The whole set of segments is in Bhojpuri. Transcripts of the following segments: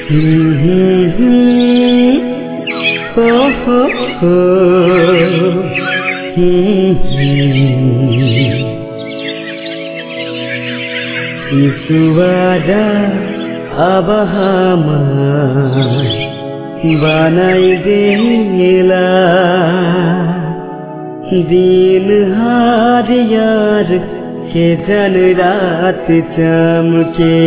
Suara abahamai बनाइदेला दिन हार यार के दिन रात चमके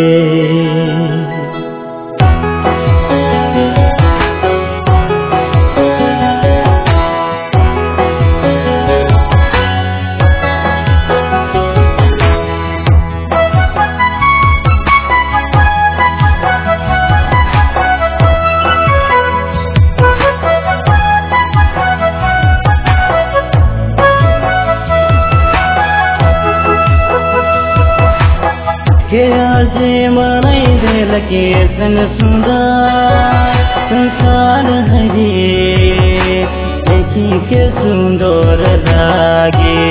के आज मनाइदेला के सन सुंदर संसार हरे देखी के सुंदर लागे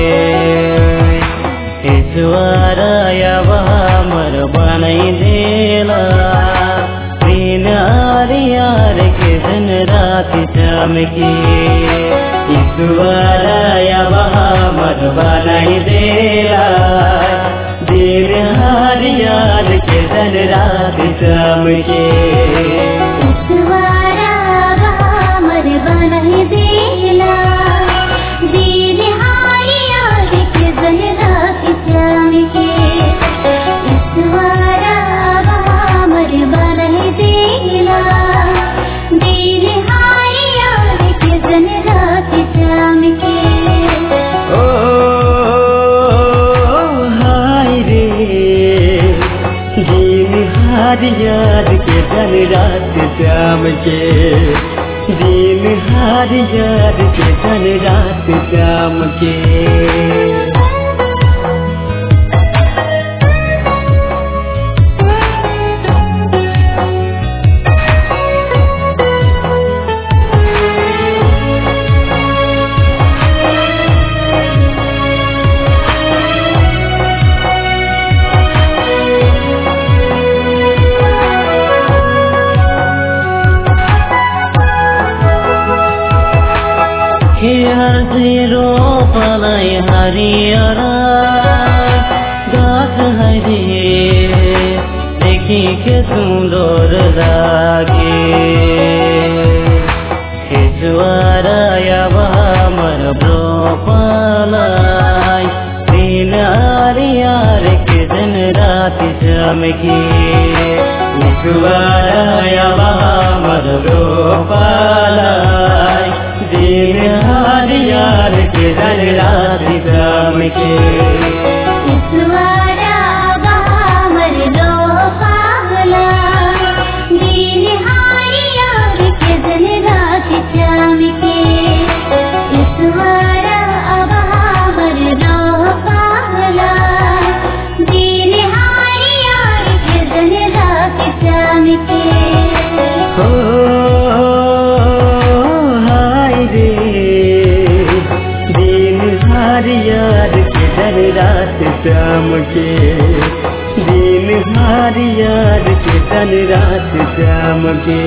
ईश्वरा यार बनाइदेला दिन यार के दिन रात चमके ईश्वरा यार बनाइदेला दिन यार के दिन रात चमके ईश्वरा हमर बनाइदेला दिन यार के दिन रात चमके ईश्वरा हमर बनाइदेला दिन यार के दिन रात चमके यार के दिन रात चमके दिन यार के दिन रात चमके हजीरो पलाई हरियरा गाछ हरे देखी के सुंदर लागे ईश्वरा यार पलाई दिन यार के दिन रात चमके ईश्वरा यार पलाई दिन यार के दिन रात चमके ईश्वरा हमर पाला दिन यार के दिन रात चमके ईश्वरा हमर पाला दिन यार के दिन रात चमके यार के दिन रात चमके दिन यार के दिन रात चमके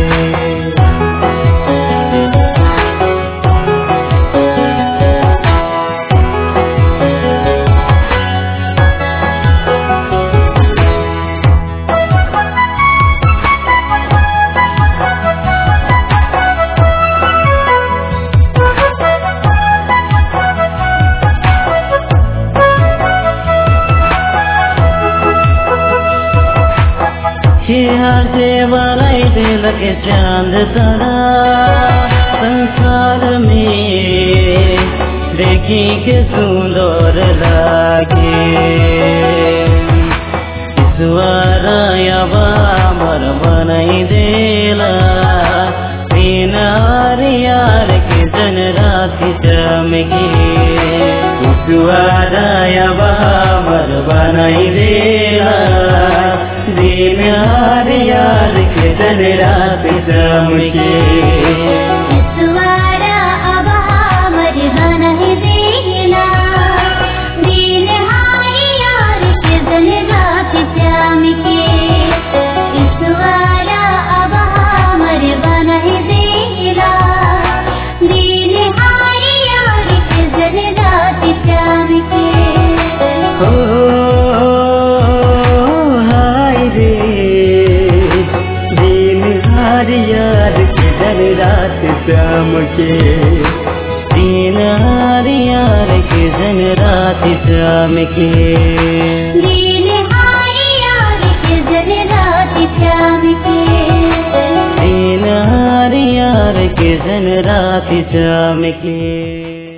से बनाइदेला के चांद तारा संसार में देखी के सुंदर लागे ईश्वरा यार बनाइदेला दिन यार के दिन रात चमके ईश्वरा यार बनाइदेला दिन यार के दिन रात चमके ईश्वरा हमर बनाइदेला दिन यार के दिन रात चमके ईश्वरा रात शाम के दिन यार के दिन रात शाम के दिन हारी यार के दिन रात शाम के दिन यार के दिन रात शाम के।